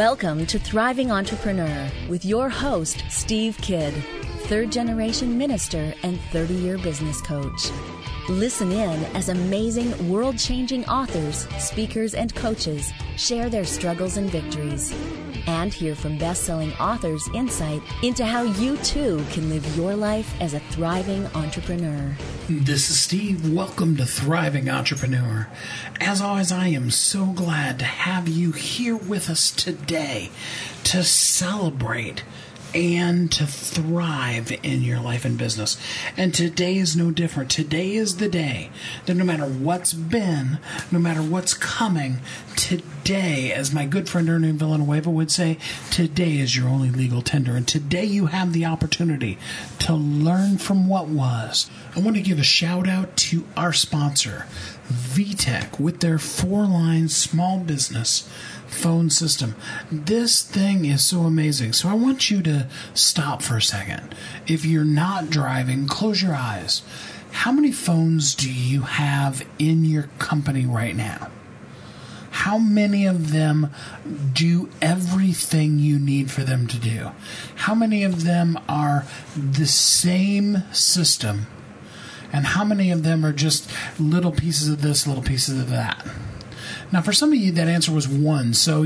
Welcome to Thriving Entrepreneur with your host, Steve Kidd, third-generation minister and 30-year business coach. Listen in as amazing, world-changing authors, speakers, and coaches share their struggles and victories. And hear from best-selling authors' insight into how you, too, can live your life as a thriving entrepreneur. This is Steve. Welcome to Thriving Entrepreneur. As always, I am so glad to have you here with us today to celebrate and to thrive in your life and business. And today is no different. Today is the day that no matter what's been, no matter what's coming, today, as my good friend Ernie Villanueva would say, today is your only legal tender. And today you have the opportunity to learn from what was. I want to give a shout out to our sponsor, VTech, with their 4-line small business phone system. This thing is so amazing. So I want you to stop for a second. If you're not driving, close your eyes. How many phones do you have in your company right now? How many of them do everything you need for them to do? How many of them are the same system? And how many of them are just little pieces of this, little pieces of that? Now, for some of you, that answer was one. So,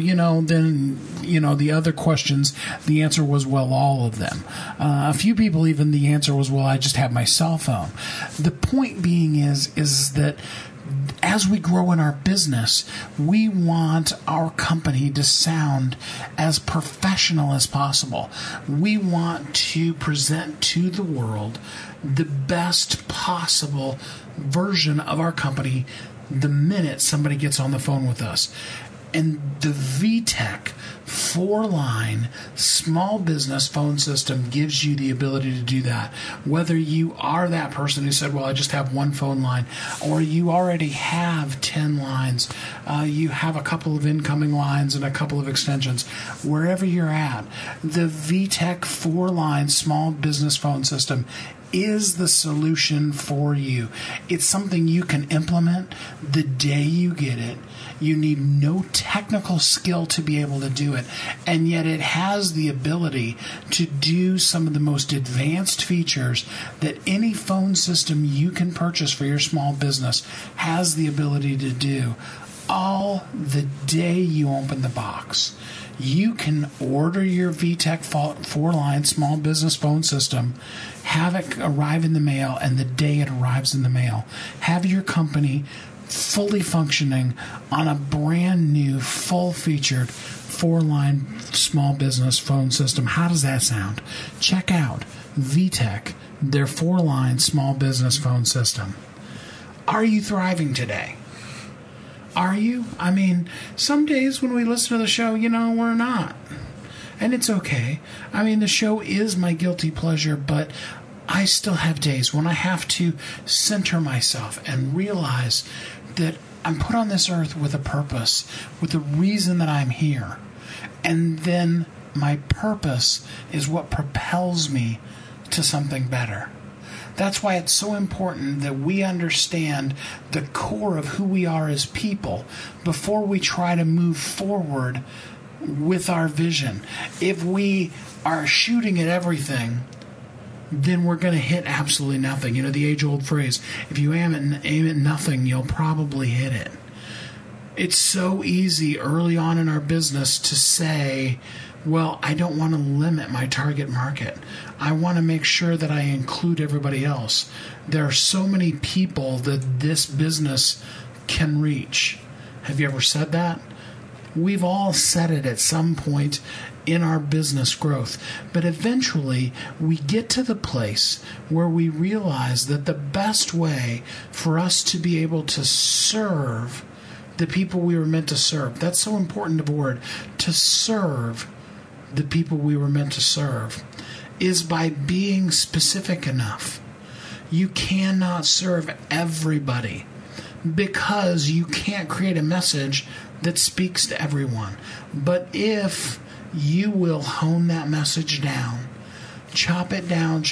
the other questions, the answer was, well, all of them. A few people, even the answer was, well, I just have my cell phone. The point being is that as we grow in our business, we want our company to sound as professional as possible. We want to present to the world the best possible version of our company the minute somebody gets on the phone with us. And the VTech 4-line small business phone system gives you the ability to do that. Whether you are that person who said, well, I just have one phone line, or you already have 10 lines, you have a couple of incoming lines and a couple of extensions, wherever you're at, the VTech 4-line small business phone system is the solution for you. It's something you can implement the day you get it. You need no technical skill to be able to do it, and yet it has the ability to do some of the most advanced features that any phone system you can purchase for your small business has the ability to do, all the day you open the box. You can order your VTech 4-line small business phone system, have it arrive in the mail, and the day it arrives in the mail, have your company fully functioning on a brand new, full-featured 4-line small business phone system. How does that sound? Check out VTech, their 4-line small business phone system. Are you thriving today? Are you? I mean, some days when we listen to the show, we're not. And it's okay. I mean, the show is my guilty pleasure, but I still have days when I have to center myself and realize that I'm put on this earth with a purpose, with a reason that I'm here. And then my purpose is what propels me to something better. That's why it's so important that we understand the core of who we are as people before we try to move forward with our vision. If we are shooting at everything, then we're going to hit absolutely nothing. The age-old phrase, if you aim at nothing, you'll probably hit it. It's so easy early on in our business to say, well, I don't want to limit my target market. I want to make sure that I include everybody else. There are so many people that this business can reach. Have you ever said that? We've all said it at some point in our business growth. But eventually, we get to the place where we realize that the best way for us to be able to serve the people we were meant to serve, that's so important of a word, to serve the people we were meant to serve, is by being specific enough. You cannot serve everybody because you can't create a message that speaks to everyone. But if you will hone that message down, chop it down,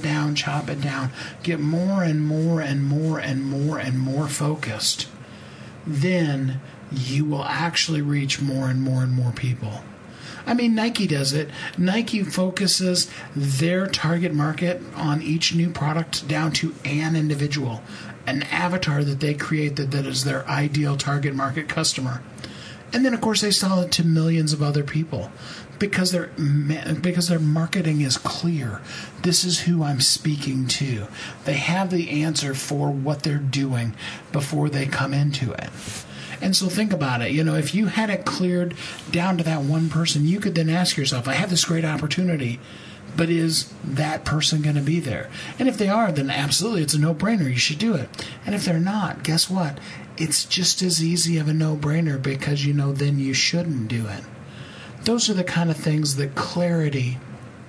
get more and more and more and more and more focused, then you will actually reach more and more and more people. I mean, Nike does it. Nike focuses their target market on each new product down to an individual, an avatar that they create that is their ideal target market customer. And then, of course, they sell it to millions of other people because their marketing is clear. This is who I'm speaking to. They have the answer for what they're doing before they come into it. And so think about it. If you had it cleared down to that one person, you could then ask yourself, I have this great opportunity, but is that person going to be there? And if they are, then absolutely, it's a no-brainer. You should do it. And if they're not, guess what? It's just as easy of a no-brainer because then you shouldn't do it. Those are the kind of things that clarity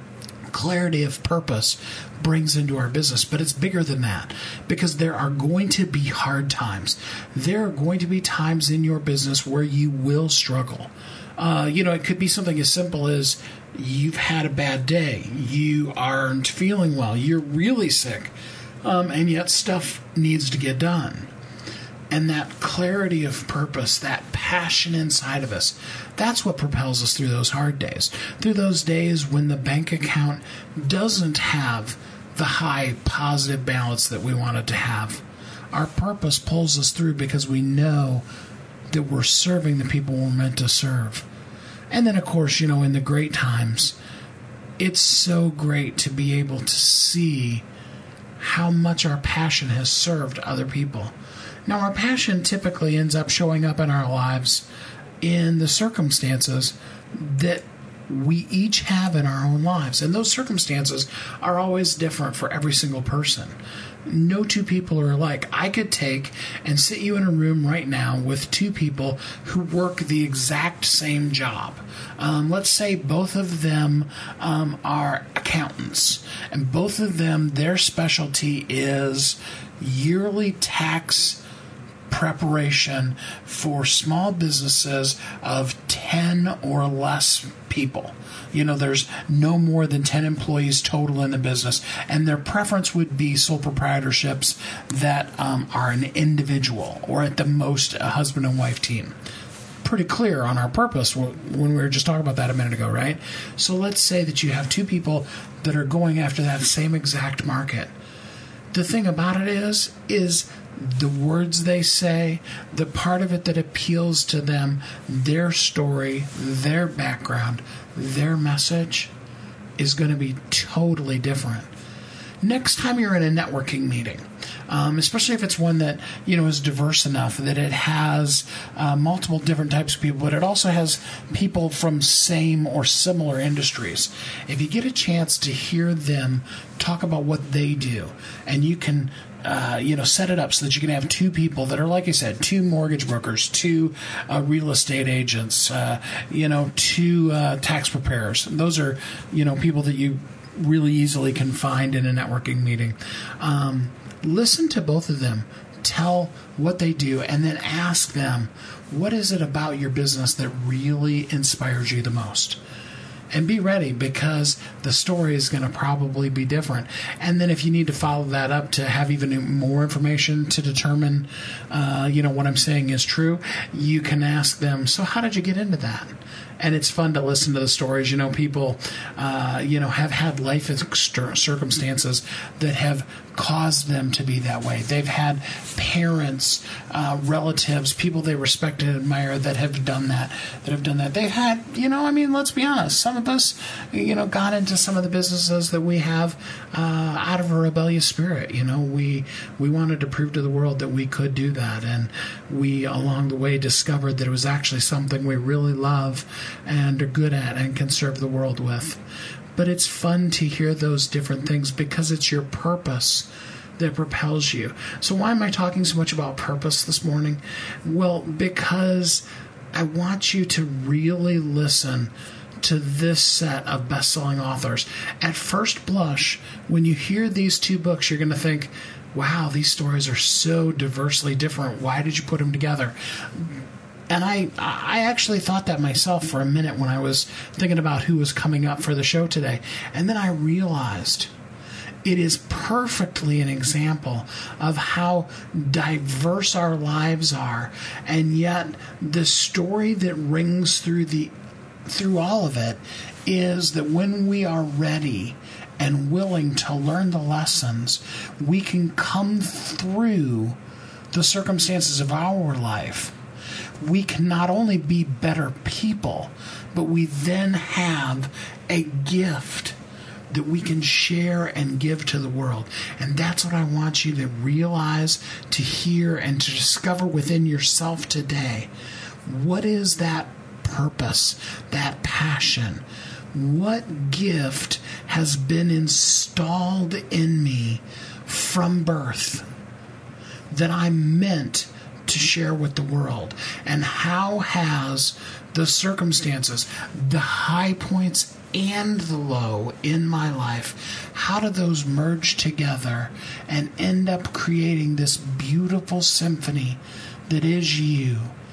of purpose brings into our business. But it's bigger than that because there are going to be hard times. There are going to be times in your business where you will struggle. It could be something as simple as you've had a bad day. You aren't feeling well. You're really sick. And yet stuff needs to get done. And that clarity of purpose, that passion inside of us, that's what propels us through those hard days. Through those days when the bank account doesn't have the high positive balance that we want it to have. Our purpose pulls us through because we know that we're serving the people we're meant to serve. And then, of course, in the great times, it's so great to be able to see how much our passion has served other people. Now, our passion typically ends up showing up in our lives in the circumstances that we each have in our own lives. And those circumstances are always different for every single person. No two people are alike. I could take and sit you in a room right now with two people who work the exact same job. Let's say both of them are accountants, and both of them, their specialty is yearly tax preparation for small businesses of 10 or less people. There's no more than 10 employees total in the business, and their preference would be sole proprietorships that are an individual or at the most a husband and wife team. Pretty clear on our purpose when we were just talking about that a minute ago, right? So let's say that you have two people that are going after that same exact market. The thing about it is the words they say, the part of it that appeals to them, their story, their background, their message is going to be totally different. Next time you're in a networking meeting, especially if it's one that is diverse enough that it has multiple different types of people, but it also has people from same or similar industries. If you get a chance to hear them talk about what they do, and you can set it up so that you can have two people that are, like I said, two mortgage brokers, two real estate agents, two tax preparers. Those are, people that you really easily can find in a networking meeting. Listen to both of them, tell what they do, and then ask them, what is it about your business that really inspires you the most? And be ready, because the story is going to probably be different. And then if you need to follow that up to have even more information to determine, what I'm saying is true, you can ask them, so how did you get into that? And it's fun to listen to the stories. People, have had life circumstances that have caused them to be that way. They've had parents, relatives, people they respect and admire that have done that. They've had, let's be honest. Some of us, got into some of the businesses that we have out of a rebellious spirit. We wanted to prove to the world that we could do that. And we, along the way, discovered that it was actually something we really love and are good at and can serve the world with. But it's fun to hear those different things because it's your purpose that propels you. So why am I talking so much about purpose this morning? Well, because I want you to really listen to this set of best-selling authors. At first blush, when you hear these two books, you're going to think, wow, these stories are so diversely different. Why did you put them together? And I actually thought that myself for a minute when I was thinking about who was coming up for the show today. And then I realized it is perfectly an example of how diverse our lives are. And yet the story that rings through the through all of it is that when we are ready and willing to learn the lessons, we can come through the circumstances of our life. We can not only be better people, but we then have a gift that we can share and give to the world. And that's what I want you to realize, to hear, and to discover within yourself today. What is that purpose, that passion? What gift has been installed in me from birth that I'm meant to share with the world? And how has the circumstances, the high points and the low in my life, how do those merge together and end up creating this beautiful symphony that is you,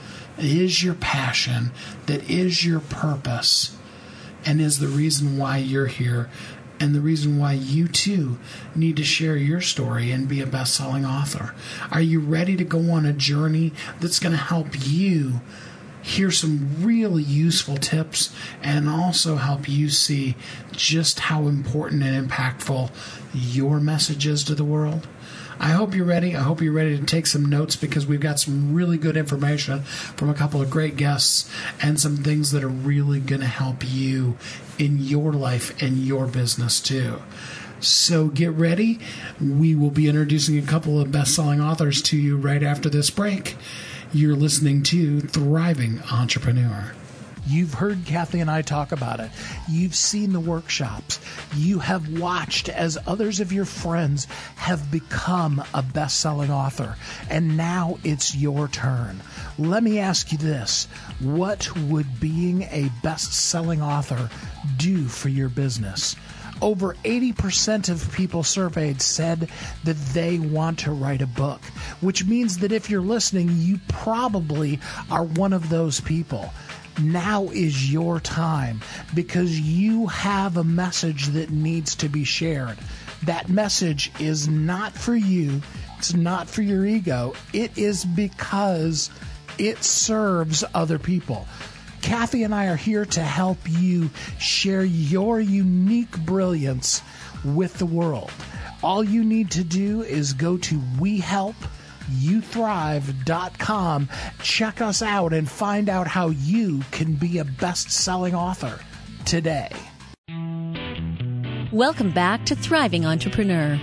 is your passion, that is your purpose, and is the reason why you're here, and the reason why you too need to share your story and be a best-selling author? Are you ready to go on a journey that's going to help you hear some really useful tips and also help you see just how important and impactful your message is to the world? I hope you're ready. I hope you're ready to take some notes, because we've got some really good information from a couple of great guests and some things that are really going to help you in your life and your business too. So get ready. We will be introducing a couple of best-selling authors to you right after this break. You're listening to Thriving Entrepreneur. You've heard Kathy and I talk about it. You've seen the workshops. You have watched as others of your friends have become a best-selling author. And now it's your turn. Let me ask you this. What would being a best-selling author do for your business? Over 80% of people surveyed said that they want to write a book, which means that if you're listening, you probably are one of those people. Now is your time, because you have a message that needs to be shared. That message is not for you. It's not for your ego. It is because it serves other people. Kathy and I are here to help you share your unique brilliance with the world. All you need to do is go to WeHelpYouThrive.com, check us out, and find out how you can be a best-selling author today. Welcome back to Thriving Entrepreneur.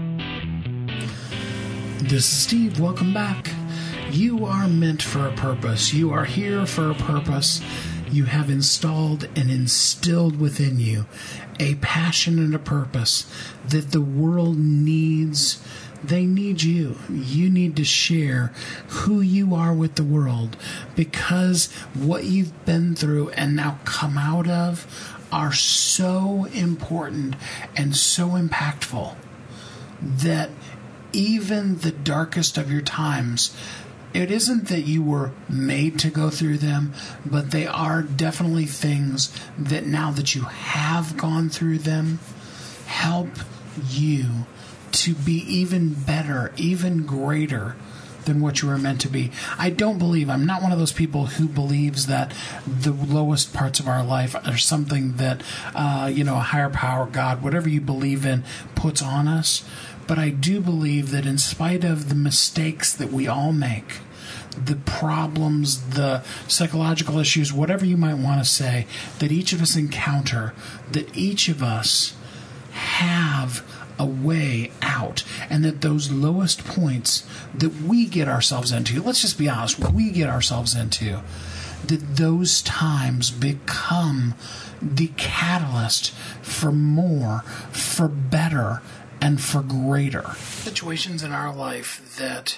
This is Steve. Welcome back. You are meant for a purpose. You are here for a purpose. You have installed and instilled within you a passion and a purpose that the world needs. They need you. You need to share who you are with the world, because what you've been through and now come out of are so important and so impactful that even the darkest of your times, it isn't that you were made to go through them, but they are definitely things that now that you have gone through them, help you to be even better, even greater than what you were meant to be. I'm not one of those people who believes that the lowest parts of our life are something that, a higher power, God, whatever you believe in, puts on us. But I do believe that in spite of the mistakes that we all make, the problems, the psychological issues, whatever you might want to say, that each of us encounter, that each of us have a way out, and that those lowest points that we get ourselves into, let's just be honest, we get ourselves into, that those times become the catalyst for more, for better, and for greater. Situations in our life that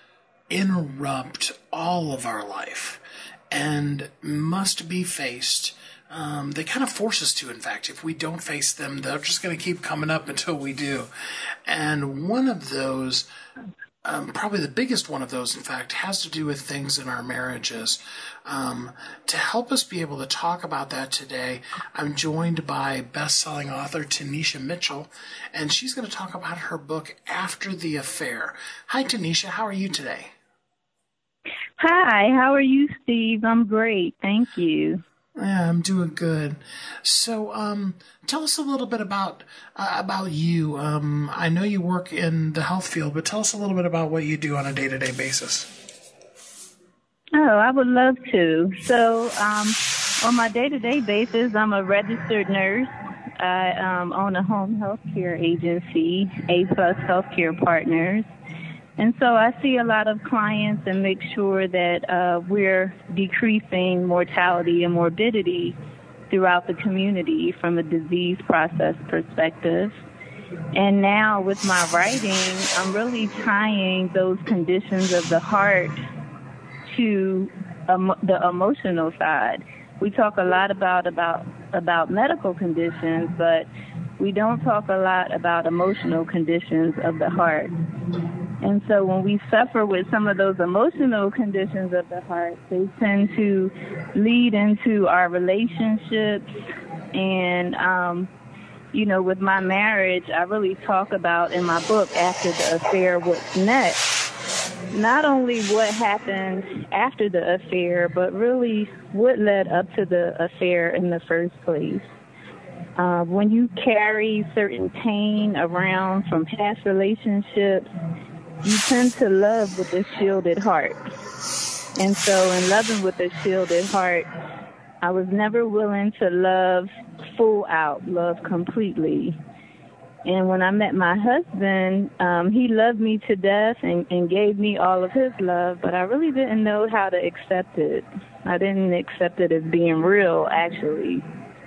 interrupt all of our life and must be faced. They kind of force us to, in fact. If we don't face them, they're just going to keep coming up until we do. And one of those, probably the biggest one of those, in fact, has to do with things in our marriages. To help us be able to talk about that today, I'm joined by best-selling author Tanisha Mitchell, and she's going to talk about her book, After the Affair. Hi, Tanisha. How are you today? Hi. How are you, Steve? I'm great. Thank you. Yeah, I'm doing good. So, tell us a little bit about you. I know you work in the health field, but tell us a little bit about what you do on a day-to-day basis. Oh, I would love to. So, on my day-to-day basis, I'm a registered nurse. I own a home health care agency, A+ Healthcare Partners. And so I see a lot of clients and make sure that we're decreasing mortality and morbidity throughout the community from a disease process perspective. And now with my writing, I'm really tying those conditions of the heart to the emotional side. We talk a lot about medical conditions, but we don't talk a lot about emotional conditions of the heart. And so when we suffer with some of those emotional conditions of the heart, they tend to lead into our relationships. And, with my marriage, I really talk about in my book, After the Affair, What's Next? Not only what happened after the affair, but really what led up to the affair in the first place. When you carry certain pain around from past relationships, you tend to love with a shielded heart. And so in loving with a shielded heart, I was never willing to love full out, love completely. And when I met my husband, he loved me to death and gave me all of his love, but I really didn't know how to accept it. I didn't accept it as being real, actually,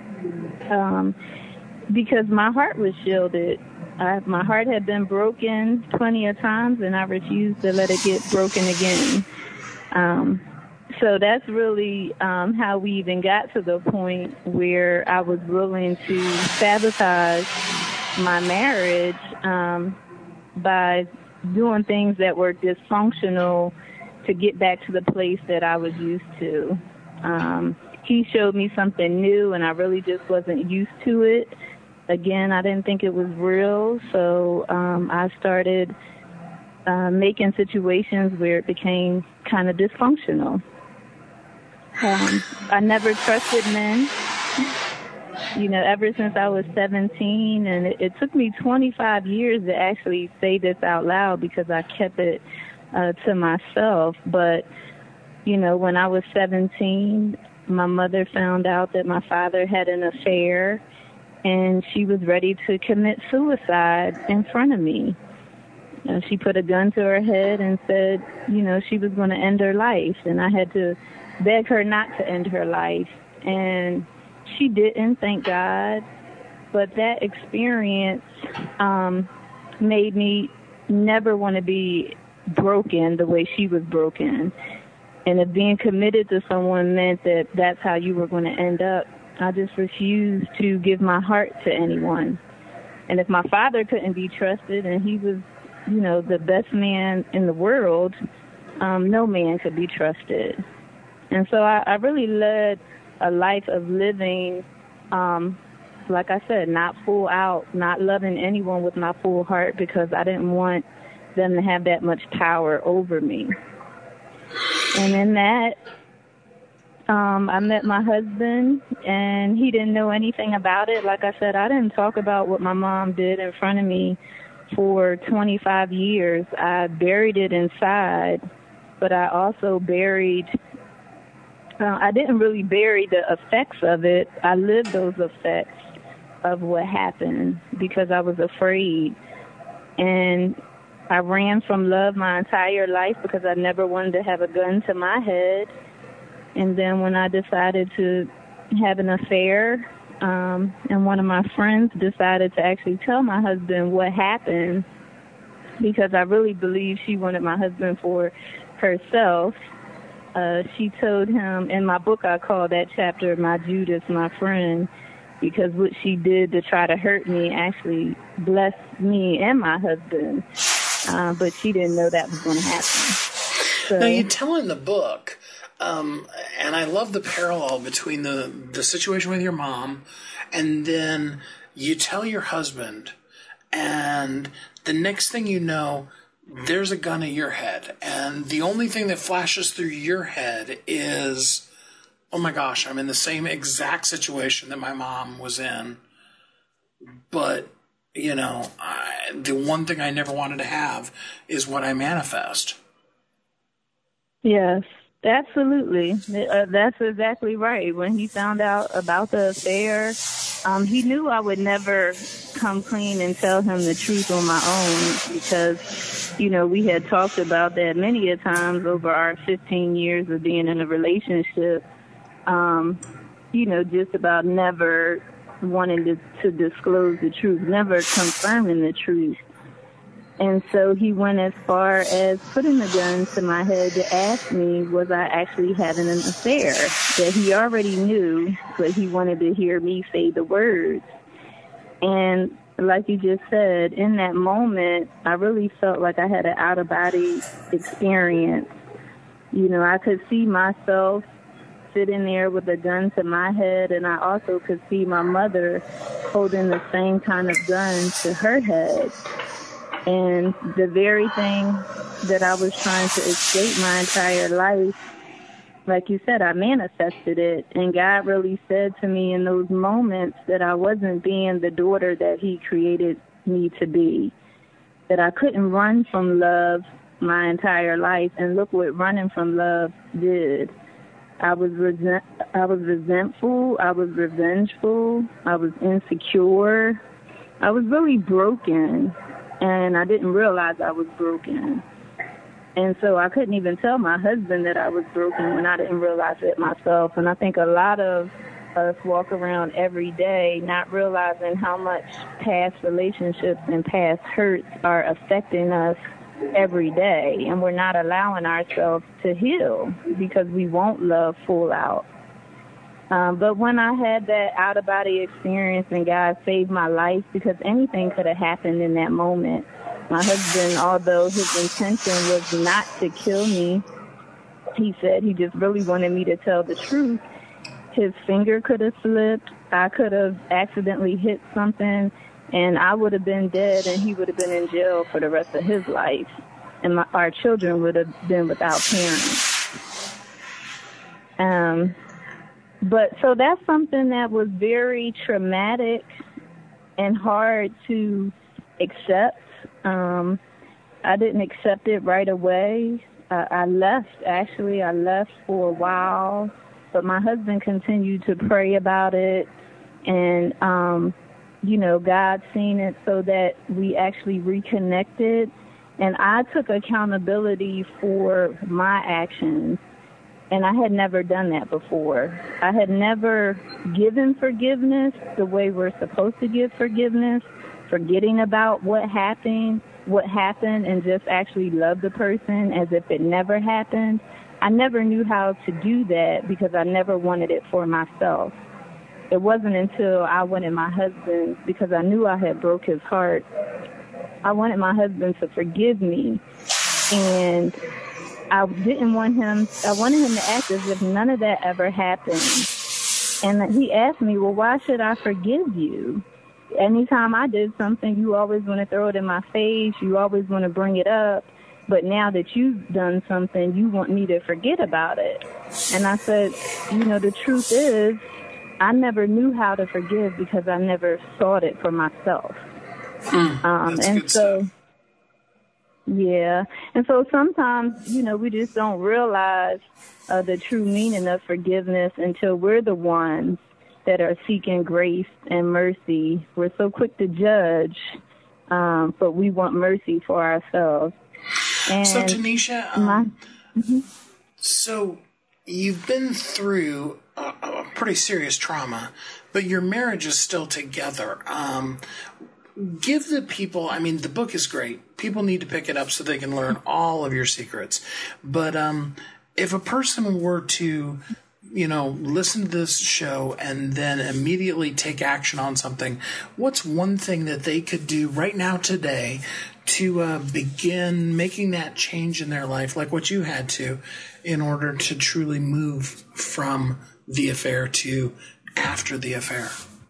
because my heart was shielded. My heart had been broken plenty of times, and I refused to let it get broken again. So that's really how we even got to the point where I was willing to sabotage my marriage by doing things that were dysfunctional to get back to the place that I was used to. He showed me something new, and I really just wasn't used to it. Again, I didn't think it was real, so I started making situations where it became kind of dysfunctional. I never trusted men, ever since I was 17, and it took me 25 years to actually say this out loud because I kept it to myself. But, when I was 17, my mother found out that my father had an affair, and she was ready to commit suicide in front of me. She put a gun to her head and said, she was going to end her life, and I had to beg her not to end her life. And she didn't, thank God. But that experience made me never want to be broken the way she was broken. And if being committed to someone meant that that's how you were going to end up, I just refused to give my heart to anyone. And if my father couldn't be trusted and he was, the best man in the world, no man could be trusted. And so I really led a life of living, like I said, not full out, not loving anyone with my full heart because I didn't want them to have that much power over me. And in that, I met my husband, and he didn't know anything about it. Like I said, I didn't talk about what my mom did in front of me for 25 years. I buried it inside, but I also I didn't really bury the effects of it. I lived those effects of what happened because I was afraid. And I ran from love my entire life because I never wanted to have a gun to my head. And then when I decided to have an affair, and one of my friends decided to actually tell my husband what happened because I really believe she wanted my husband for herself. She told him, in my book I call that chapter My Judas, My Friend, because what she did to try to hurt me actually blessed me and my husband. But she didn't know that was going to happen. So, now, you tell in the book, and I love the parallel between the situation with your mom, and then you tell your husband, and the next thing you know, there's a gun at your head, and the only thing that flashes through your head is oh my gosh, I'm in the same exact situation that my mom was in. But, you know, the one thing I never wanted to have is what I manifest. Yes, absolutely. That's exactly right. When he found out about the affair, he knew I would never come clean and tell him the truth on my own because, you know, we had talked about that many a times over our 15 years of being in a relationship, you know, just about never wanting to disclose the truth, never confirming the truth. And so he went as far as putting the gun to my head to ask me, was I actually having an affair that he already knew, but he wanted to hear me say the words. And like you just said, in that moment, I really felt like I had an out-of-body experience. You know, I could see myself sitting there with a gun to my head, and I also could see my mother holding the same kind of gun to her head. And the very thing that I was trying to escape my entire life, like you said, I manifested it. And God really said to me in those moments that I wasn't being the daughter that he created me to be, that I couldn't run from love my entire life. And look what running from love did. I was resentful. I was revengeful. I was insecure. I was really broken. And I didn't realize I was broken. And so I couldn't even tell my husband that I was broken when I didn't realize it myself. And I think a lot of us walk around every day not realizing how much past relationships and past hurts are affecting us every day. And we're not allowing ourselves to heal because we won't love full out. But when I had that out-of-body experience and God saved my life, because anything could have happened in that moment. My husband, although his intention was not to kill me, he said he just really wanted me to tell the truth. His finger could have slipped. I could have accidentally hit something, and I would have been dead, and he would have been in jail for the rest of his life. And our children would have been without parents. But so that's something that was very traumatic and hard to accept. I didn't accept it right away. I left for a while, but my husband continued to pray about it. And, you know, God seen it so that we actually reconnected. And I took accountability for my actions. And I had never done that before. I had never given forgiveness the way we're supposed to give forgiveness, forgetting about what happened, and just actually love the person as if it never happened. I never knew how to do that because I never wanted it for myself. It wasn't until I wanted my husband, because I knew I had broke his heart, I wanted my husband to forgive me. And I wanted him to act as if none of that ever happened. And he asked me, well, why should I forgive you? Anytime I did something, you always want to throw it in my face. You always want to bring it up. But now that you've done something, you want me to forget about it. And I said, you know, the truth is, I never knew how to forgive because I never sought it for myself. That's and good so stuff. Yeah. And so sometimes, you know, we just don't realize the true meaning of forgiveness until we're the ones that are seeking grace and mercy. We're so quick to judge, but we want mercy for ourselves. And so, Tanisha, so you've been through a pretty serious trauma, but your marriage is still together. Give the people, I mean, the book is great. People need to pick it up so they can learn all of your secrets. But if a person were to, you know, listen to this show and then immediately take action on something, what's one thing that they could do right now today to begin making that change in their life, like what you had to, in order to truly move from the affair to after the affair?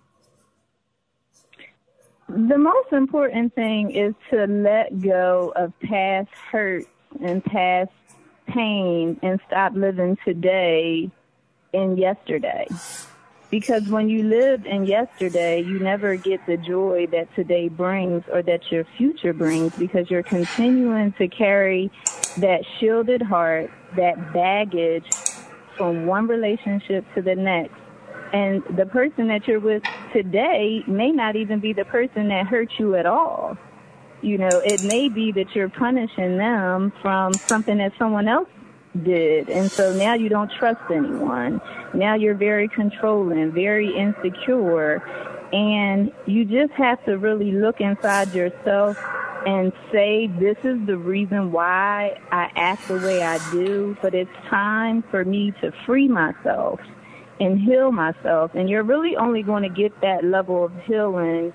The most important thing is to let go of past hurt and past pain and stop living today in yesterday. Because when you live in yesterday, you never get the joy that today brings or that your future brings, because you're continuing to carry that shielded heart, that baggage from one relationship to the next. And the person that you're with today may not even be the person that hurt you at all. You know, it may be that you're punishing them from something that someone else did. And so now you don't trust anyone. Now you're very controlling, very insecure. And you just have to really look inside yourself and say, this is the reason why I act the way I do, but it's time for me to free myself and heal myself. And you're really only going to get that level of healing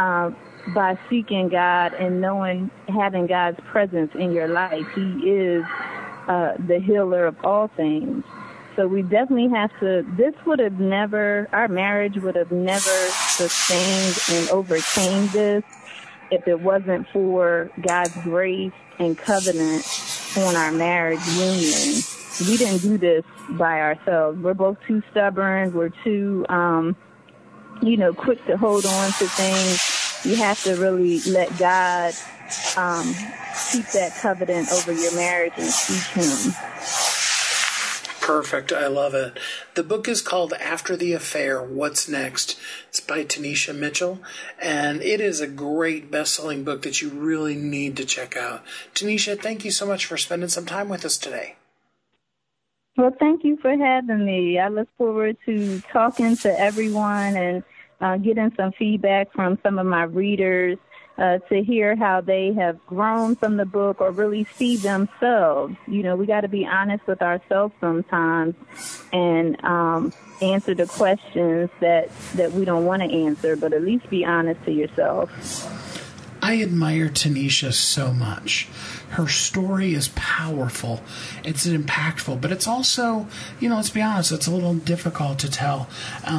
by seeking God and having God's presence in your life. He is the healer of all things. So we definitely have to, our marriage would have never sustained and overcame this if it wasn't for God's grace and covenant on our marriage union. We didn't do this by ourselves. We're both too stubborn. We're too, quick to hold on to things. You have to really let God keep that covenant over your marriage and seek Him. Perfect. I love it. The book is called After the Affair, What's Next? It's by Tanisha Mitchell, and it is a great best-selling book that you really need to check out. Tanisha, thank you so much for spending some time with us today. Well, thank you for having me. I look forward to talking to everyone and getting some feedback from some of my readers to hear how they have grown from the book or really see themselves. You know, we got to be honest with ourselves sometimes and answer the questions that we don't want to answer, but at least be honest to yourself. I admire Tanisha so much. Her story is powerful. It's impactful, but it's also, let's be honest, it's a little difficult to tell.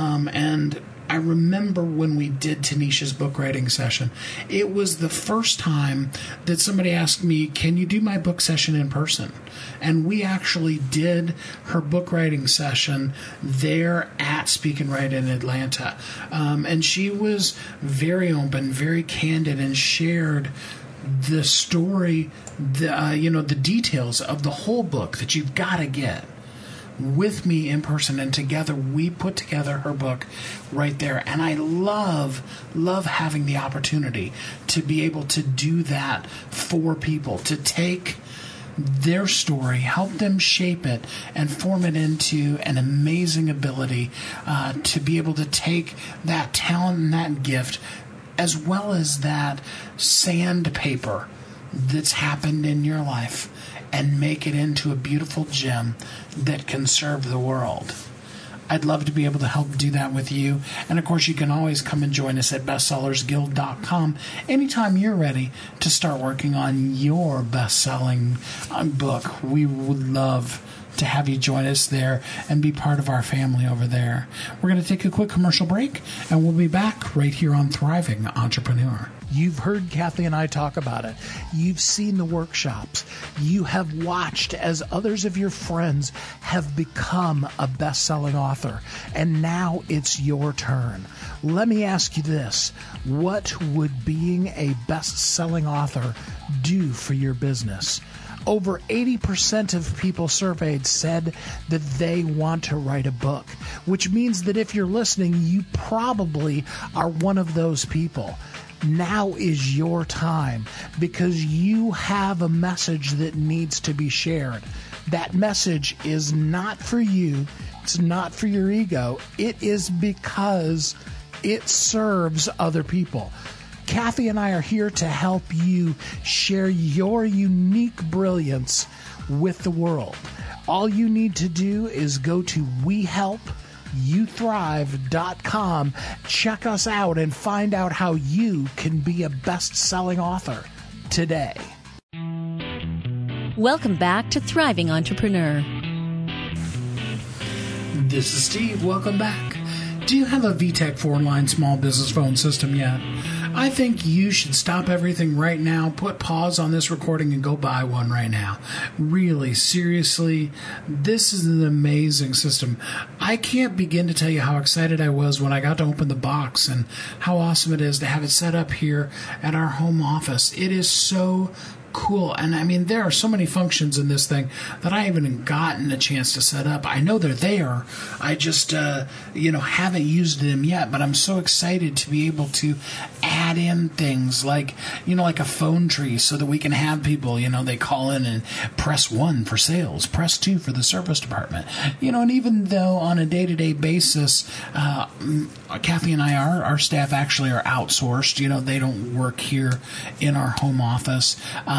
And I remember when we did Tanisha's book writing session, it was the first time that somebody asked me, can you do my book session in person? And we actually did her book writing session there at Speak and Write in Atlanta. And she was very open, very candid, and shared the story, the details of the whole book that you've got to get with me in person, and together we put together her book right there. And I love having the opportunity to be able to do that for people, to take their story, help them shape it, and form it into an amazing ability to be able to take that talent and that gift, as well as that sandpaper that's happened in your life, and make it into a beautiful gem that can serve the world. I'd love to be able to help do that with you. And of course, you can always come and join us at bestsellersguild.com anytime you're ready to start working on your best-selling book. We would love to have you join us there and be part of our family over there. We're going to take a quick commercial break, and we'll be back right here on Thriving Entrepreneur. You've heard Kathy and I talk about it. You've seen the workshops. You have watched as others of your friends have become a best-selling author, and now it's your turn. Let me ask you this. What would being a best-selling author do for your business? Over 80% of people surveyed said that they want to write a book, which means that if you're listening, you probably are one of those people. Now is your time, because you have a message that needs to be shared. That message is not for you. It's not for your ego. It is because it serves other people. Kathy and I are here to help you share your unique brilliance with the world. All you need to do is go to WeHelpYouThrive.com, check us out, and find out how you can be a best-selling author today. Welcome back to Thriving Entrepreneur. This is Steve. Welcome back. Do you have a VTech 4-line small business phone system yet? I think you should stop everything right now, put pause on this recording, and go buy one right now. Really, seriously, this is an amazing system. I can't begin to tell you how excited I was when I got to open the box and how awesome it is to have it set up here at our home office. It is so cool. And I mean, there are so many functions in this thing that I haven't gotten a chance to set up. I know they're there. I just, haven't used them yet, but I'm so excited to be able to add in things like a phone tree so that we can have people, they call in and press 1 for sales, press 2 for the service department, and even though on a day-to-day basis, Kathy and I, our staff actually are outsourced, they don't work here in our home office.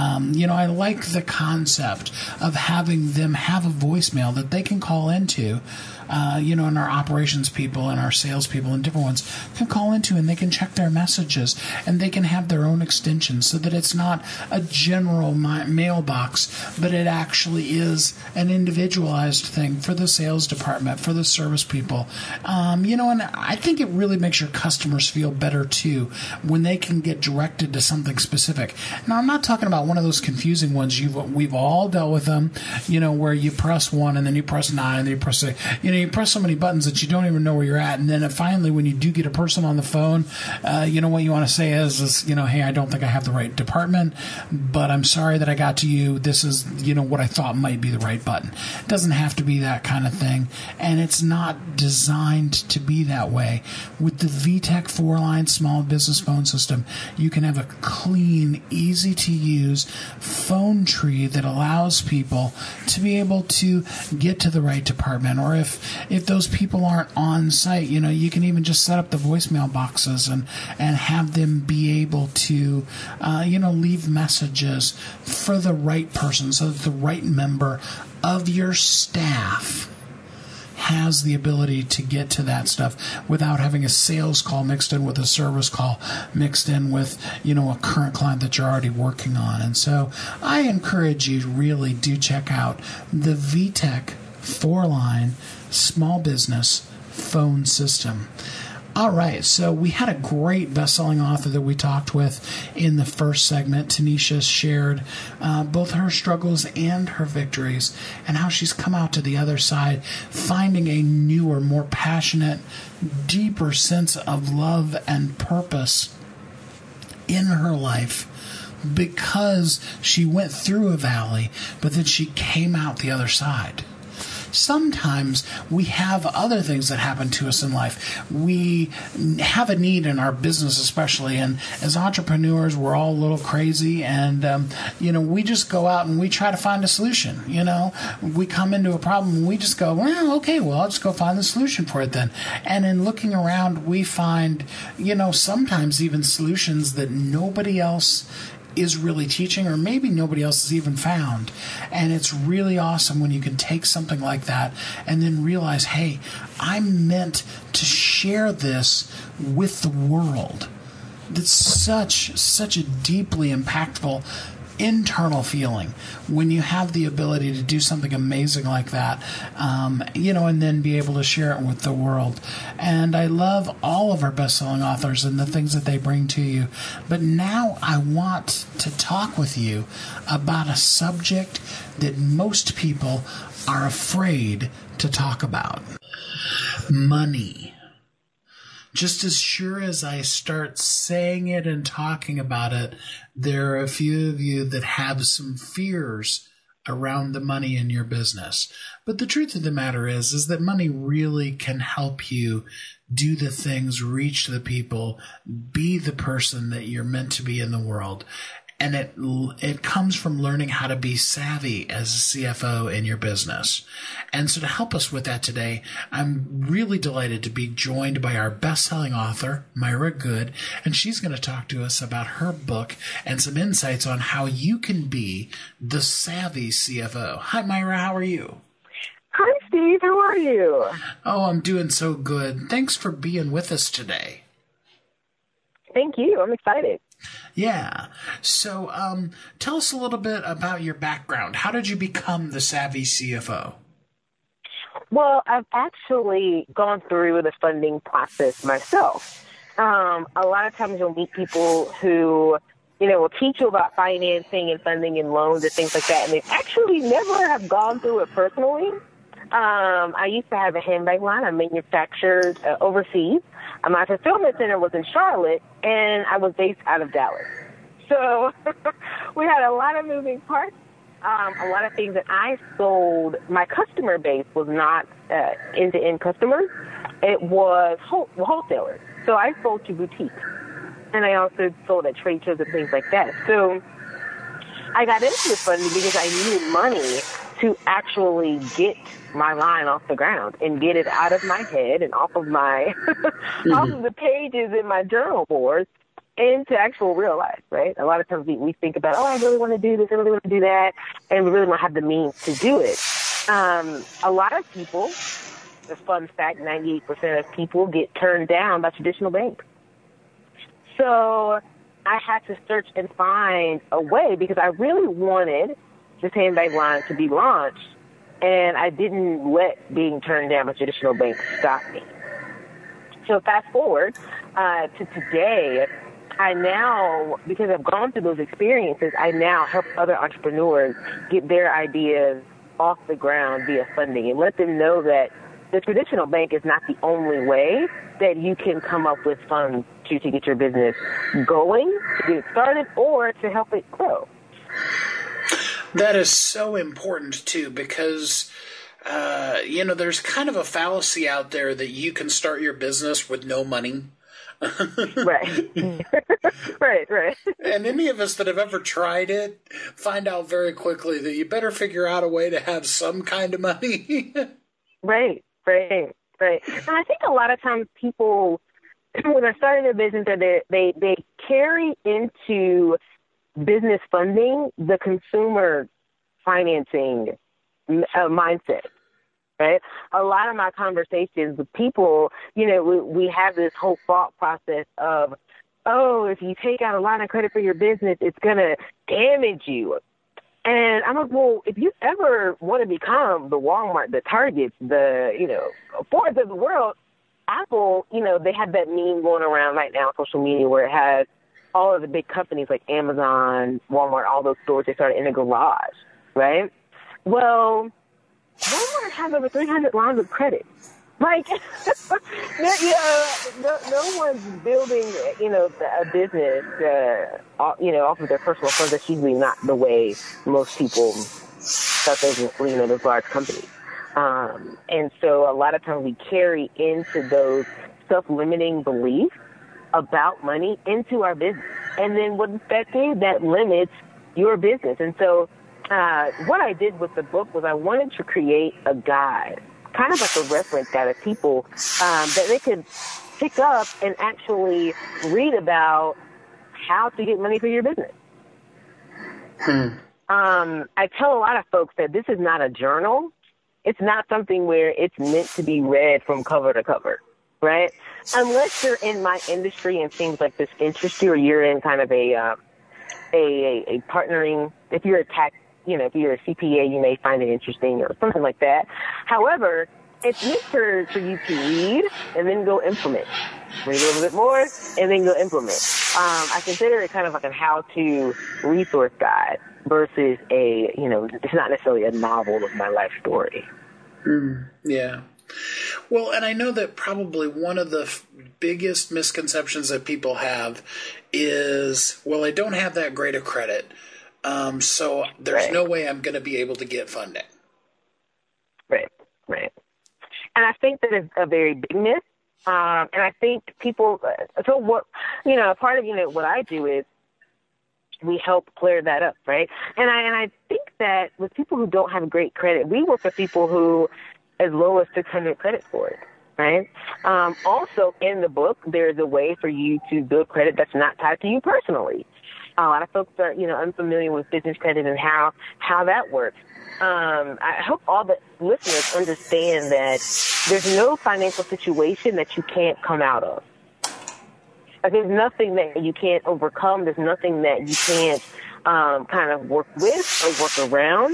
I like the concept of having them have a voicemail that they can call into, and our operations people and our sales people and different ones can call into, and they can check their messages, and they can have their own extensions so that it's not a general mailbox, but it actually is an individualized thing for the sales department, for the service people. And I think it really makes your customers feel better too when they can get directed to something specific. Now, I'm not talking about one of those confusing ones. We've all dealt with them, where you press 1 and then you press 9 and then you press 6. You press so many buttons that you don't even know where you're at. And then finally, when you do get a person on the phone, what you want to say is, hey, I don't think I have the right department, but I'm sorry that I got to you. This is, what I thought might be the right button. It doesn't have to be that kind of thing. And it's not designed to be that way. With the VTech 4-line small business phone system, you can have a clean, easy to use phone tree that allows people to be able to get to the right department. Or if those people aren't on site, you can even just set up the voicemail boxes and have them be able to, leave messages for the right person so that the right member of your staff has the ability to get to that stuff without having a sales call mixed in with a service call mixed in with, a current client that you're already working on. And so I encourage you to really do check out the VTech 4-line small business phone system. All right, so we had a great best-selling author that we talked with in the first segment. Tanisha shared both her struggles and her victories and how she's come out to the other side, finding a newer, more passionate, deeper sense of love and purpose in her life because she went through a valley, but then she came out the other side. Sometimes we have other things that happen to us in life. We have a need in our business especially, and as entrepreneurs, we're all a little crazy, and, we just go out and we try to find a solution. We come into a problem and we just go, I'll just go find the solution for it then. And in looking around, we find, sometimes even solutions that nobody else is really teaching, or maybe nobody else has even found. And it's really awesome when you can take something like that and then realize, hey, I'm meant to share this with the world. That's such a deeply impactful internal feeling when you have the ability to do something amazing like that, and then be able to share it with the world. And I love all of our best-selling authors and the things that they bring to you. But now I want to talk with you about a subject that most people are afraid to talk about. Money. Just as sure as I start saying it and talking about it, there are a few of you that have some fears around the money in your business. But the truth of the matter is that money really can help you do the things, reach the people, be the person that you're meant to be in the world. And it comes from learning how to be savvy as a CFO in your business. And so to help us with that today, I'm really delighted to be joined by our best-selling author, Myra Good, and she's going to talk to us about her book and some insights on how you can be the savvy CFO. Hi, Myra. How are you? Hi, Steve. How are you? Oh, I'm doing so good. Thanks for being with us today. Thank you. I'm excited. Yeah. So tell us a little bit about your background. How did you become the savvy CFO? Well, I've actually gone through the funding process myself. a lot of times you'll meet people who, will teach you about financing and funding and loans and things like that, and they actually never have gone through it personally. I used to have a handbag line. I manufactured overseas. My fulfillment center was in Charlotte, and I was based out of Dallas. So we had a lot of moving parts, a lot of things that I sold. My customer base was not end-to-end customers. It was wholesalers. So I sold to boutiques, and I also sold at trade shows and things like that. So I got into this funding because I needed money to actually get my line off the ground and get it out of my head and off of my off of the pages in my journal boards into actual real life, right? A lot of times we think about, I really want to do this, I really want to do that, and we really don't have the means to do it. A lot of people, the fun fact, 98% of people get turned down by traditional banks. So I had to search and find a way because I really wanted this handbag line to be launched, and I didn't let being turned down by traditional banks stop me. So fast forward to today, I now, because I've gone through those experiences, I now help other entrepreneurs get their ideas off the ground via funding and let them know that the traditional bank is not the only way that you can come up with funds to get your business going, to get it started, or to help it grow. That is so important, too, because, there's kind of a fallacy out there that you can start your business with no money. Right. Right. And any of us that have ever tried it find out very quickly that you better figure out a way to have some kind of money. Right. And I think a lot of times people, when they're starting their business, they carry into business funding the consumer financing mindset, right? A lot of my conversations with people, we have this whole thought process of, if you take out a line of credit for your business, it's going to damage you. And I'm like, well, if you ever want to become the Walmart, the Targets, the, Fords of the world, Apple, they have that meme going around right now on social media where it has all of the big companies like Amazon, Walmart, all those stores, they started in a garage, right? Well, Walmart has over 300 lines of credit. Like, no one's building, a business, off of their personal funds. That's usually not the way most people start those large companies. And so a lot of times we carry into those self-limiting beliefs about money into our business. And then what does that do? That limits your business. And so what I did with the book was I wanted to create a guide, kind of like a reference guide of people that they could pick up and actually read about how to get money for your business. I tell a lot of folks that this is not a journal. It's not something where it's meant to be read from cover to cover, right? Unless you're in my industry and things like this interest you, or you're in kind of a partnering. If you're a tax, if you're a CPA, you may find it interesting or something like that. However, it's meant for you to read and then go implement. Read a little bit more and then go implement. I consider it kind of like a how-to resource guide versus it's not necessarily a novel of my life story. Yeah. Well, and I know that probably one of the biggest misconceptions that people have is, well, I don't have that great of credit, so there's no way I'm going to be able to get funding. Right. And I think that is a very big myth. And I think people, so what, part of, what I do is we help clear that up, right? And I think that with people who don't have great credit, we work with people who as low as 600 credit scores, right? Also in the book, there's a way for you to build credit that's not tied to you personally. A lot of folks are, unfamiliar with business credit and how that works. I hope all the listeners understand that there's no financial situation that you can't come out of. Like, there's nothing that you can't overcome. There's nothing that you can't kind of work with or work around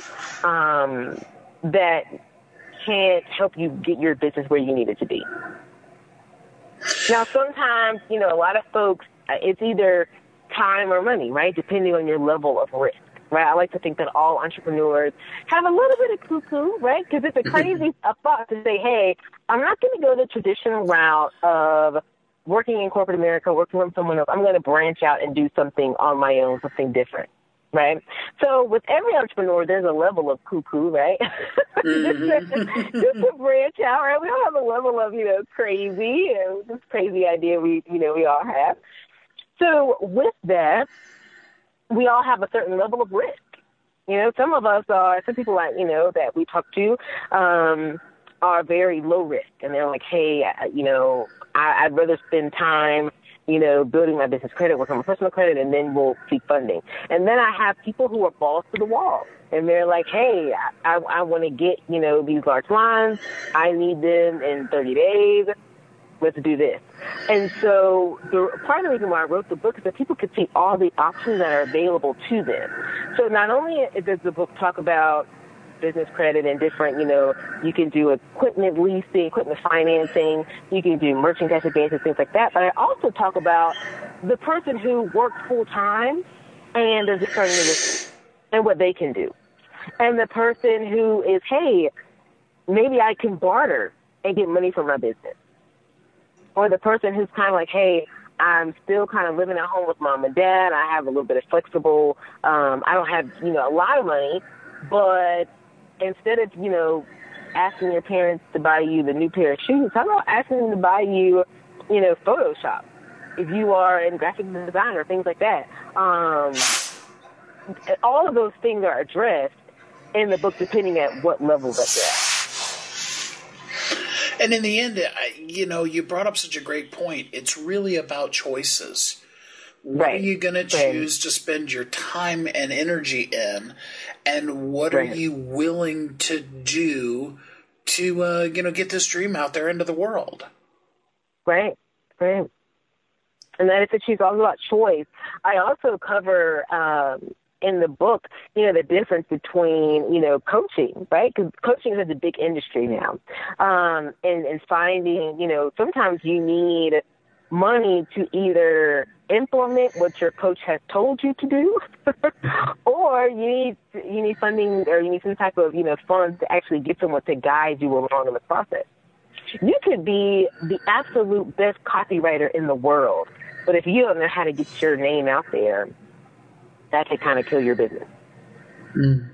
that can't help you get your business where you need it to be. Now, sometimes, you know, a lot of folks, it's either time or money, right, depending on your level of risk, right? I like to think that all entrepreneurs have a little bit of cuckoo, right, because it's a crazy thought to say, hey, I'm not going to go the traditional route of working in corporate America, working with someone else. I'm going to branch out and do something on my own, something different. Right. So with every entrepreneur, there's a level of cuckoo, right? Just to branch out, right? We all have a level of, you know, crazy, this crazy idea we all have. So with that, we all have a certain level of risk. You know, some people like, you know, that we talk to are very low risk. And they're like, hey, you know, I'd rather spend time, you know, building my business credit, working on my personal credit, and then we'll seek funding. And then I have people who are balls to the wall. And they're like, hey, I want to get, you know, these large lines. I need them in 30 days. Let's do this. And so part of the reason why I wrote the book is that people could see all the options that are available to them. So not only does the book talk about business credit and different, you know, you can do equipment leasing, equipment financing, you can do merchandise advances, things like that. But I also talk about the person who works full time and is starting to listen and what they can do. And the person who is, hey, maybe I can barter and get money from my business. Or the person who's kind of like, hey, I'm still kind of living at home with mom and dad. I have a little bit of flexible, I don't have, you know, a lot of money, but instead of, you know, asking your parents to buy you the new pair of shoes, how about asking them to buy you, you know, Photoshop if you are in graphic design or things like that. All of those things are addressed in the book depending at what level that they're at. And in the end, you know, you brought up such a great point. It's really about choices. What are you going to choose to spend your time and energy in? And what are you willing to do to, you know, get this dream out there into the world? Right. And that is to choose all about choice. I also cover in the book, you know, the difference between, you know, coaching, right? Because coaching is a big industry now. And finding, you know, sometimes you need money to either implement what your coach has told you to do, or you need funding, or you need some type of, you know, funds to actually get someone to guide you along in the process. You could be the absolute best copywriter in the world, but if you don't know how to get your name out there, that could kind of kill your business. And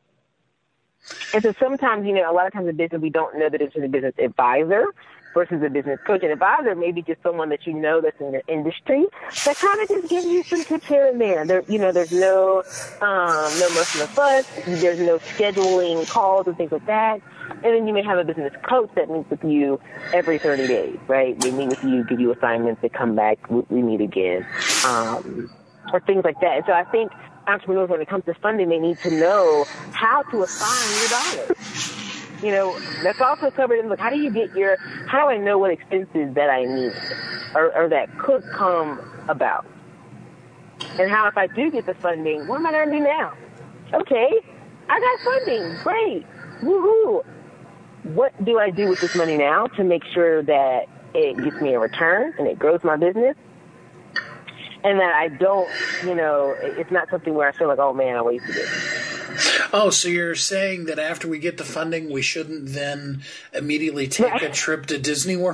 so sometimes, you know, a lot of times in business, we don't know that it's a business advisor versus a business coach. An advisor may be just someone that you know that's in your industry that kind of just gives you some tips here and there. There, you know, there's no muss no fuss. There's no scheduling calls and things like that. And then you may have a business coach that meets with you every 30 days, right? They meet with you, give you assignments, they come back, we meet again, or things like that. And so I think entrepreneurs, when it comes to funding, they need to know how to assign your dollars. You know, that's also covered in, look, how do I know what expenses that I need or that could come about? And how, if I do get the funding, what am I going to do now? Okay, I got funding. Great. Woohoo. What do I do with this money now to make sure that it gets me a return and it grows my business? And that I don't, you know, it's not something where I feel like, oh, man, I wasted it. Oh, so you're saying that after we get the funding, we shouldn't then immediately take a trip to Disney World?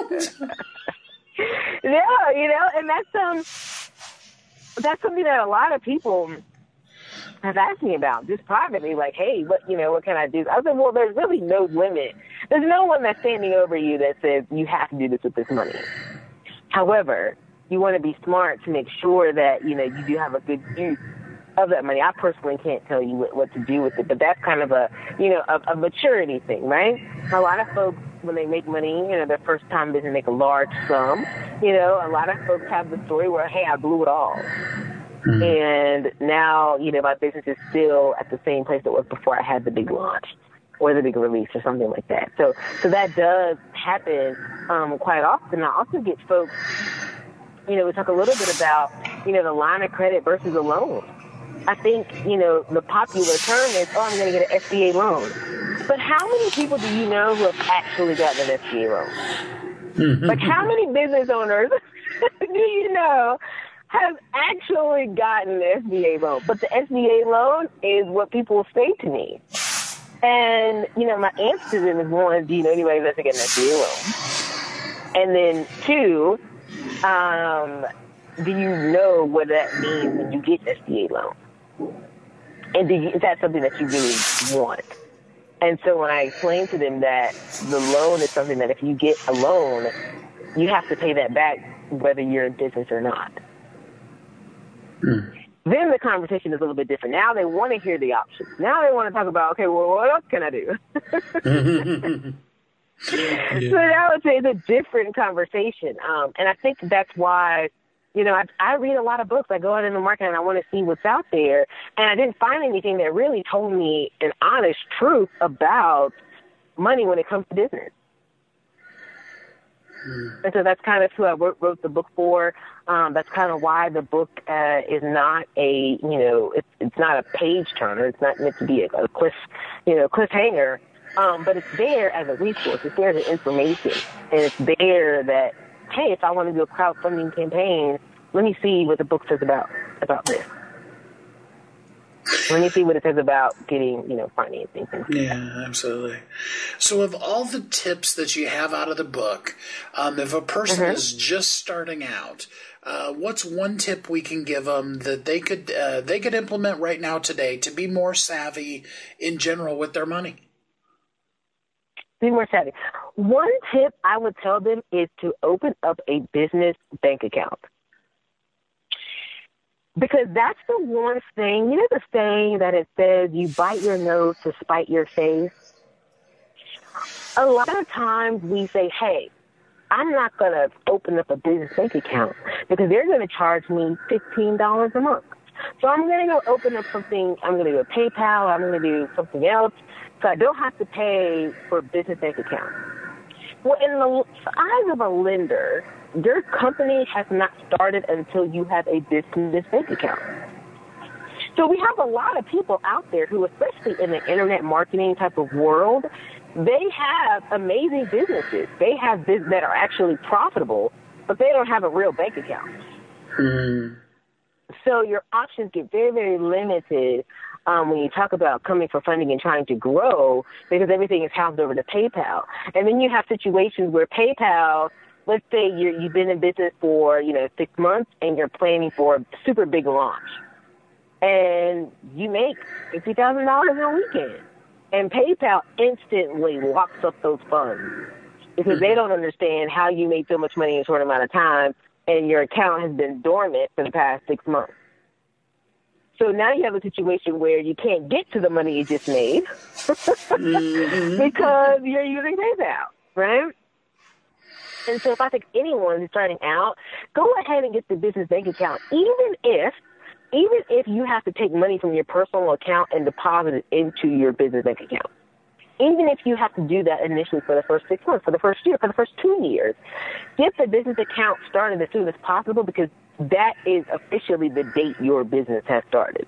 Yeah, you know, and that's something that a lot of people have asked me about, just privately, like, hey, what can I do? I said, well, there's really no limit. There's no one that's standing over you that says you have to do this with this money. However, you want to be smart to make sure that, you know, you do have a good use of that money. I personally can't tell you what to do with it, but that's kind of a maturity thing, right? A lot of folks, when they make money, you know, their first time business, make a large sum. You know, a lot of folks have the story where, hey, I blew it all. And now, you know, my business is still at the same place it was before I had the big launch or the big release or something like that. So that does happen quite often. I also get folks, you know, we talk a little bit about, you know, the line of credit versus a loan. I think, you know, the popular term is, oh, I'm going to get an SBA loan. But how many people do you know who have actually gotten an SBA loan? Like, how many business owners do you know have actually gotten an SBA loan? But the SBA loan is what people say to me. And, you know, my answer to them is, one, do you know anybody that's getting an SBA loan? And then, two, do you know what that means when you get an SBA loan? And is that something that you really want? And so when I explain to them that the loan is something that if you get a loan, you have to pay that back whether you're in business or not. Then the conversation is a little bit different. Now they want to hear the options. Now they want to talk about, okay, well, what else can I do? So now it's a different conversation. And I think that's why, you know, I read a lot of books. I go out in the market and I want to see what's out there. And I didn't find anything that really told me an honest truth about money when it comes to business. And so that's kind of who I wrote the book for. That's kind of why the book is not a, you know, it's not a page turner. It's not meant to be a cliffhanger. But it's there as a resource. It's there as information. And it's there that, hey, if I want to do a crowdfunding campaign, let me see what the book says about this. Let me see what it says about getting, you know, financing. Yeah, absolutely. So of all the tips that you have out of the book, if a person is just starting out, what's one tip we can give them that they could implement right now today to be more savvy in general with their money? Be more savvy. One tip I would tell them is to open up a business bank account. Because that's the one thing, you know the saying that it says you bite your nose to spite your face? A lot of times we say, hey, I'm not going to open up a business bank account because they're going to charge me $15 a month. So I'm going to go open up something, I'm going to go PayPal, I'm going to do something else, so I don't have to pay for a business bank account. Well, in the eyes of a lender, your company has not started until you have a business bank account. So we have a lot of people out there who, especially in the internet marketing type of world, they have amazing businesses. They have businesses that are actually profitable, but they don't have a real bank account. So your options get very, very limited when you talk about coming for funding and trying to grow, because everything is housed over to PayPal. And then you have situations where PayPal, let's say you've been in business for, 6 months and you're planning for a super big launch. And you make $50,000 in a weekend. And PayPal instantly locks up those funds because they don't understand how you made so much money in a short amount of time and your account has been dormant for the past 6 months. So now you have a situation where you can't get to the money you just made because you're using PayPal, right? And so if I think anyone who's starting out, go ahead and get the business bank account, even if you have to take money from your personal account and deposit it into your business bank account. Even if you have to do that initially for the first 6 months, for the first year, for the first 2 years, get the business account started as soon as possible because that is officially the date your business has started.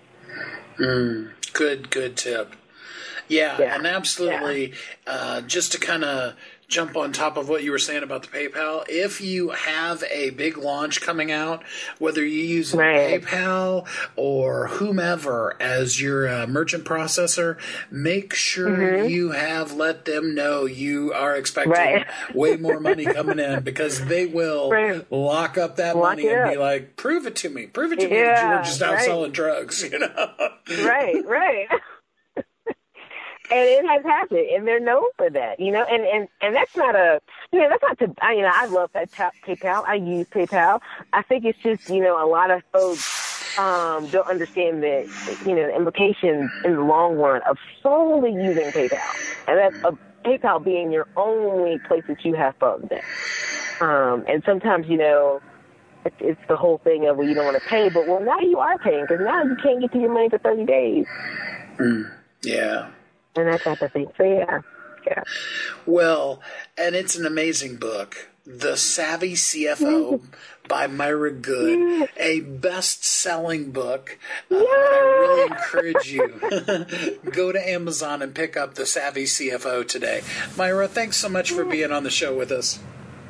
Good tip. Yeah, and absolutely, just to kind of jump on top of what you were saying about the PayPal, if you have a big launch coming out, whether you use PayPal or whomever as your merchant processor, make sure you have let them know you are expecting way more money coming in because they will lock up that money and be like, prove it to me that you were just out selling drugs, Right. And it has happened, and they're known for that, and that's not I love PayPal. I use PayPal. I think it's just, a lot of folks don't understand the implications in the long run of solely using PayPal. And that's PayPal being your only place that you have funds in. And sometimes, it's the whole thing of, well, you don't want to pay, but now you are paying because now you can't get to your money for 30 days. Yeah. And that type of thing. So, yeah. Well, and it's an amazing book, The Savvy CFO by Myra Good, a best-selling book. I really encourage you, go to Amazon and pick up The Savvy CFO today. Myra, thanks so much for being on the show with us.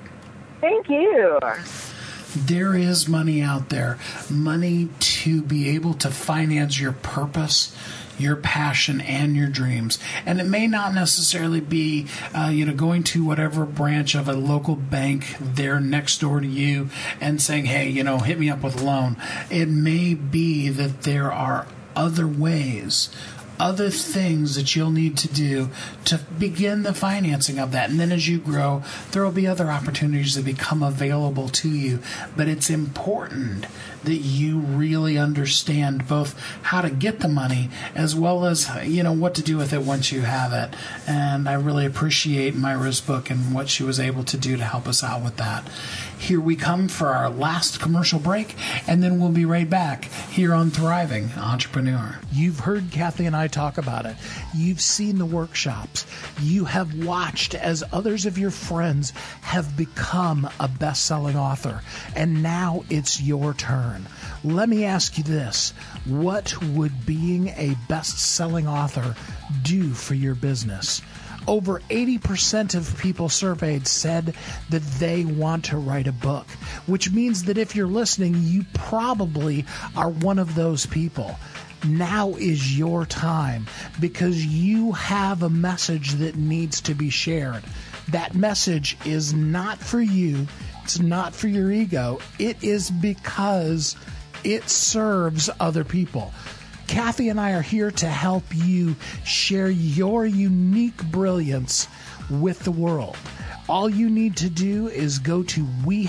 Thank you. There is money out there, money to be able to finance your purpose, your passion, and your dreams. And it may not necessarily be, going to whatever branch of a local bank there next door to you and saying, hey, hit me up with a loan. It may be that there are other ways, other things that you'll need to do to begin the financing of that. And then as you grow, there will be other opportunities that become available to you. But it's important that you really understand both how to get the money as well as, what to do with it once you have it. And I really appreciate Myra's book and what she was able to do to help us out with that. Here we come for our last commercial break, and then we'll be right back here on Thriving Entrepreneur. You've heard Kathy and I talk about it. You've seen the workshops. You have watched as others of your friends have become a best-selling author, and now it's your turn. Let me ask you this. What would being a best-selling author do for your business? Over 80% of people surveyed said that they want to write a book, which means that if you're listening, you probably are one of those people. Now is your time because you have a message that needs to be shared. That message is not for you. It's not for your ego. It is because it serves other people. Kathy and I are here to help you share your unique brilliance with the world. All you need to do is go to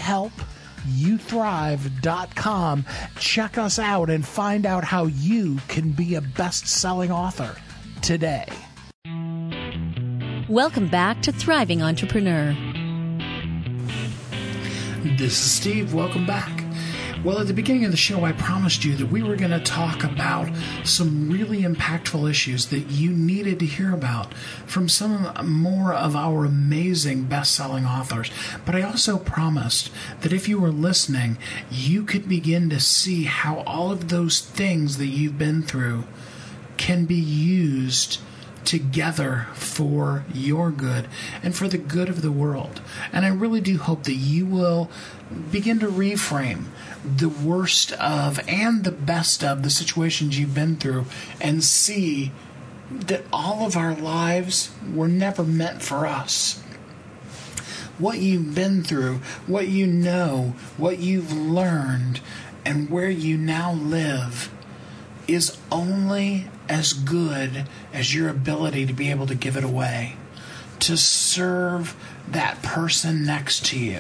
WeHelpYouThrive.com, check us out, and find out how you can be a best-selling author today. Welcome back to Thriving Entrepreneur. This is Steve. Welcome back. Well, at the beginning of the show, I promised you that we were going to talk about some really impactful issues that you needed to hear about from some more of our amazing best-selling authors. But I also promised that if you were listening, you could begin to see how all of those things that you've been through can be used together for your good and for the good of the world. And I really do hope that you will begin to reframe the worst of and the best of the situations you've been through and see that all of our lives were never meant for us. What you've been through, what you know, what you've learned, and where you now live is only as good as your ability to be able to give it away, to serve that person next to you,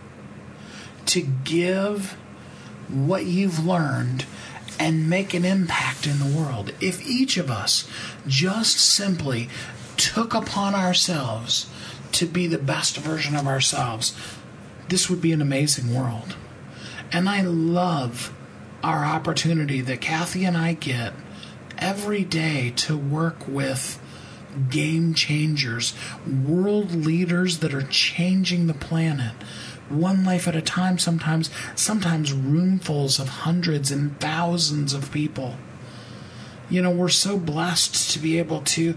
to give what you've learned and make an impact in the world. If each of us just simply took upon ourselves to be the best version of ourselves, this would be an amazing world. And I love our opportunity that Kathy and I get every day to work with game changers, world leaders that are changing the planet, one life at a time, sometimes roomfuls of hundreds and thousands of people. We're so blessed to be able to,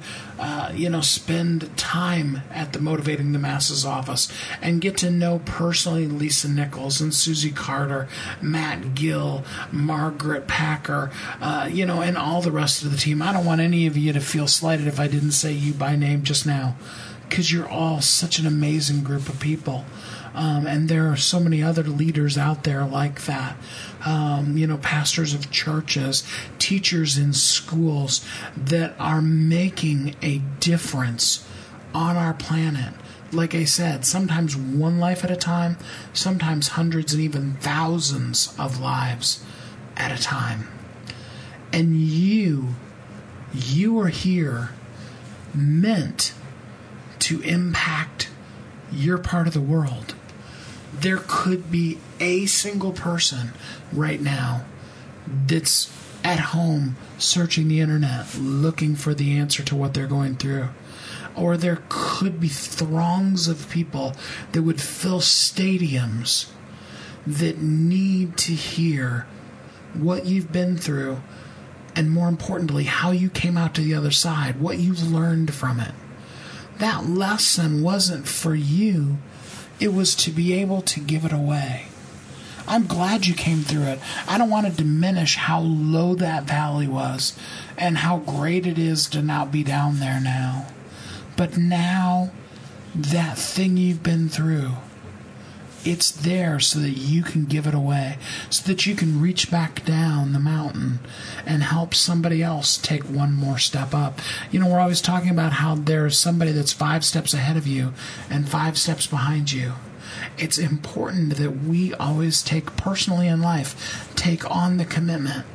spend time at the Motivating the Masses office and get to know personally Lisa Nichols and Susie Carter, Matt Gill, Margaret Packer, and all the rest of the team. I don't want any of you to feel slighted if I didn't say you by name just now, because you're all such an amazing group of people. And there are so many other leaders out there like that. Pastors of churches, teachers in schools that are making a difference on our planet. Like I said, sometimes one life at a time, sometimes hundreds and even thousands of lives at a time. And you are here meant to impact your part of the world. There could be a single person right now that's at home searching the internet looking for the answer to what they're going through. Or there could be throngs of people that would fill stadiums that need to hear what you've been through and, more importantly, how you came out to the other side, what you've learned from it. That lesson wasn't for you. It was to be able to give it away. I'm glad you came through it. I don't want to diminish how low that valley was and how great it is to not be down there now. But now, that thing you've been through, it's there so that you can give it away, so that you can reach back down the mountain and help somebody else take one more step up. You know, we're always talking about how there's somebody that's 5 steps ahead of you and 5 steps behind you. It's important that we always take personally in life, take on the commitment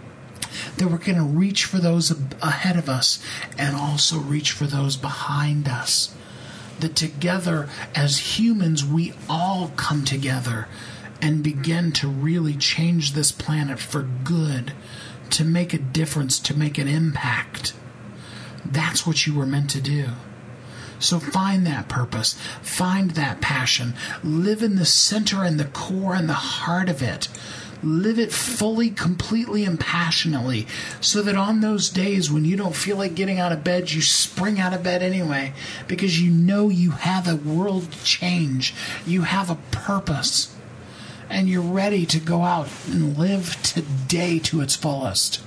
that we're going to reach for those ahead of us and also reach for those behind us. That together as humans, we all come together and begin to really change this planet for good, to make a difference, to make an impact. That's what you were meant to do. So find that purpose, find that passion, live in the center and the core and the heart of it. Live it fully, completely, and passionately, so that on those days when you don't feel like getting out of bed, you spring out of bed anyway, because you know you have a world change, you have a purpose, and you're ready to go out and live today to its fullest.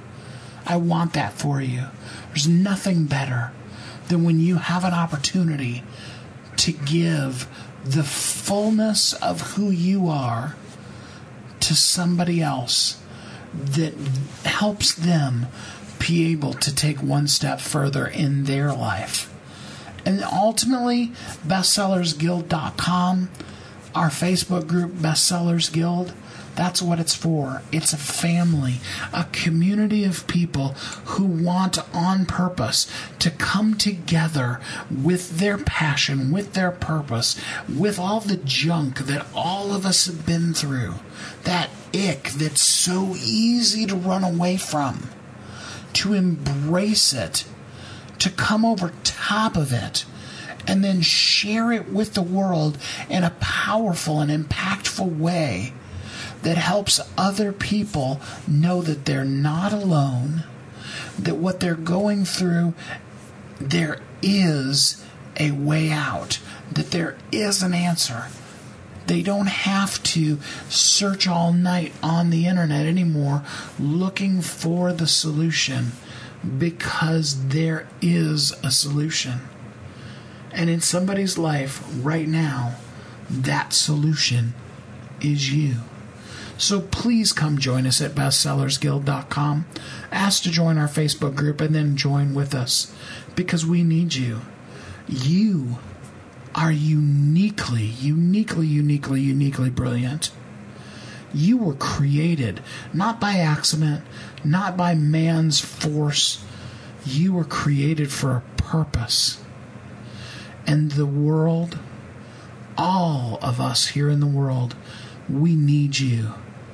I want that for you. There's nothing better than when you have an opportunity to give the fullness of who you are to somebody else that helps them be able to take one step further in their life. And ultimately, bestsellersguild.com, our Facebook group, Bestsellers Guild, that's what it's for. It's a family, a community of people who want on purpose to come together with their passion, with their purpose, with all the junk that all of us have been through, that ick that's so easy to run away from, to embrace it, to come over top of it, and then share it with the world in a powerful and impactful way that helps other people know that they're not alone, that what they're going through, there is a way out, that there is an answer. They don't have to search all night on the internet anymore looking for the solution, because there is a solution. And in somebody's life right now, that solution is you. So please come join us at bestsellersguild.com. Ask to join our Facebook group and then join with us, because we need you. You are uniquely brilliant. You were created not by accident, not by man's force. You were created for a purpose. And the world, all of us here in the world, we need you.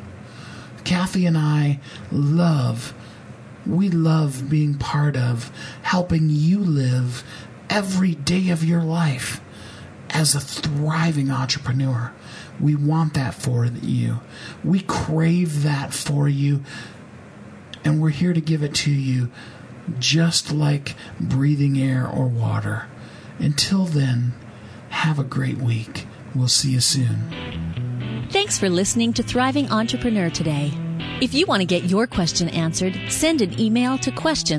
Kathy and I love being part of helping you live every day of your life as a thriving entrepreneur. We want that for you. We crave that for you. And we're here to give it to you, just like breathing air or water. Until then, have a great week. We'll see you soon. Thanks for listening to Thriving Entrepreneur today. If you want to get your question answered, send an email to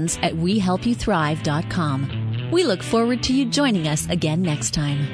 questions@wehelpyouthrive.com. We look forward to you joining us again next time.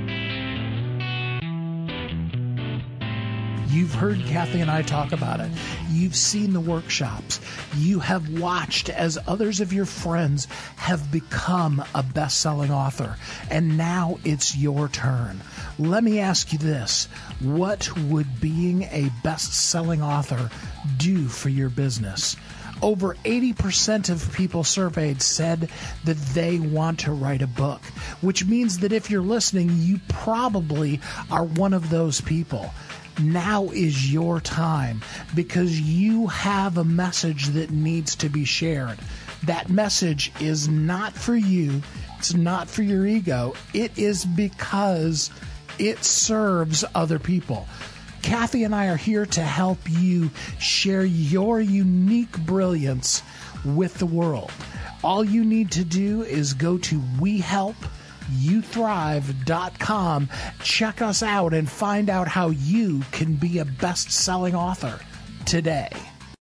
You've heard Kathy and I talk about it. You've seen the workshops. You have watched as others of your friends have become a best-selling author. And now it's your turn. Let me ask you this. What would being a best-selling author do for your business? Over 80% of people surveyed said that they want to write a book, which means that if you're listening, you probably are one of those people. Now is your time, because you have a message that needs to be shared. That message is not for you. It's not for your ego. It is because it serves other people. Kathy and I are here to help you share your unique brilliance with the world. All you need to do is go to youthrive.com. Check us out and find out how you can be a best-selling author today.